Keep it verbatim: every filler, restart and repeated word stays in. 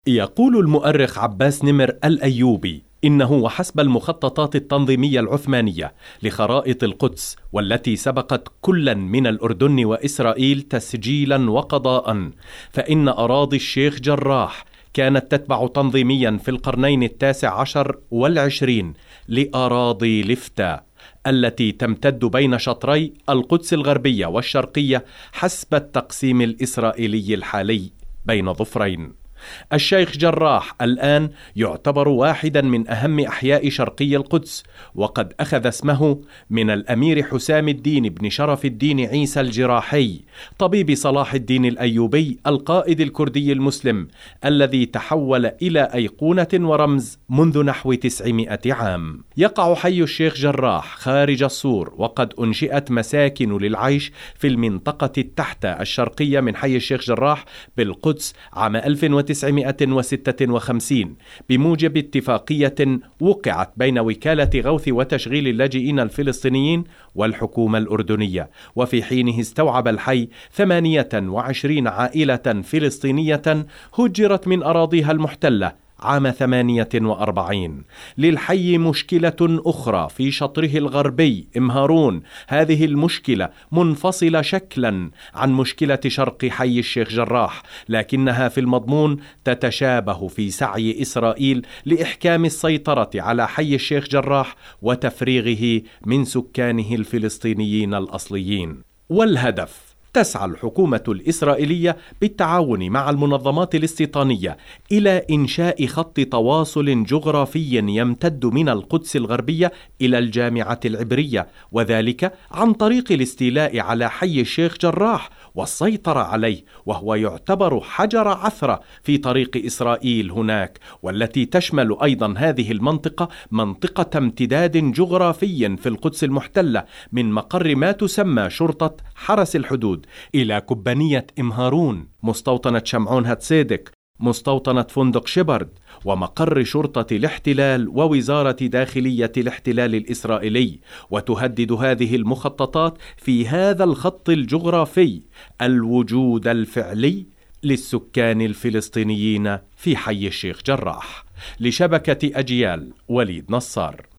يقول المؤرخ عباس نمر الأيوبي إنه وحسب المخططات التنظيمية العثمانية لخرائط القدس والتي سبقت كلا من الأردن وإسرائيل تسجيلا وقضاء، فإن أراضي الشيخ جراح كانت تتبع تنظيميا في القرنين التاسع عشر والعشرين لأراضي لفتا التي تمتد بين شطري القدس الغربية والشرقية حسب التقسيم الإسرائيلي الحالي بين ظفرين. الشيخ جراح الآن يعتبر واحدا من أهم أحياء شرقي القدس، وقد أخذ اسمه من الأمير حسام الدين بن شرف الدين عيسى الجراحي طبيب صلاح الدين الأيوبي القائد الكردي المسلم الذي تحول إلى أيقونة ورمز منذ نحو تسعمائة عام. يقع حي الشيخ جراح خارج السور، وقد أنشئت مساكن للعيش في المنطقة التحت الشرقية من حي الشيخ جراح بالقدس عام ألف وتسعمائة وستة وخمسين بموجب اتفاقية وقعت بين وكالة غوث وتشغيل اللاجئين الفلسطينيين والحكومة الأردنية، وفي حينه استوعب الحي ثمانية وعشرين عائلة فلسطينية هجرت من أراضيها المحتلة عام ثمانية وأربعين. للحي مشكلة أخرى في شطره الغربي إمهارون، هذه المشكلة منفصلة شكلا عن مشكلة شرق حي الشيخ جراح، لكنها في المضمون تتشابه في سعي إسرائيل لإحكام السيطرة على حي الشيخ جراح وتفريغه من سكانه الفلسطينيين الأصليين. والهدف: تسعى الحكومة الإسرائيلية بالتعاون مع المنظمات الاستيطانية إلى إنشاء خط تواصل جغرافي يمتد من القدس الغربية إلى الجامعة العبرية، وذلك عن طريق الاستيلاء على حي الشيخ جراح والسيطرة عليه، وهو يعتبر حجر عثرة في طريق إسرائيل هناك، والتي تشمل أيضا هذه المنطقة منطقة امتداد جغرافي في القدس المحتلة من مقر ما تسمى شرطة حرس الحدود إلى كبانية إمهارون، مستوطنة شمعون هاتسيدك، مستوطنة فندق شبرد، ومقر شرطة الاحتلال ووزارة داخلية الاحتلال الإسرائيلي. وتهدد هذه المخططات في هذا الخط الجغرافي الوجود الفعلي للسكان الفلسطينيين في حي الشيخ جراح. لشبكة أجيال، وليد نصار.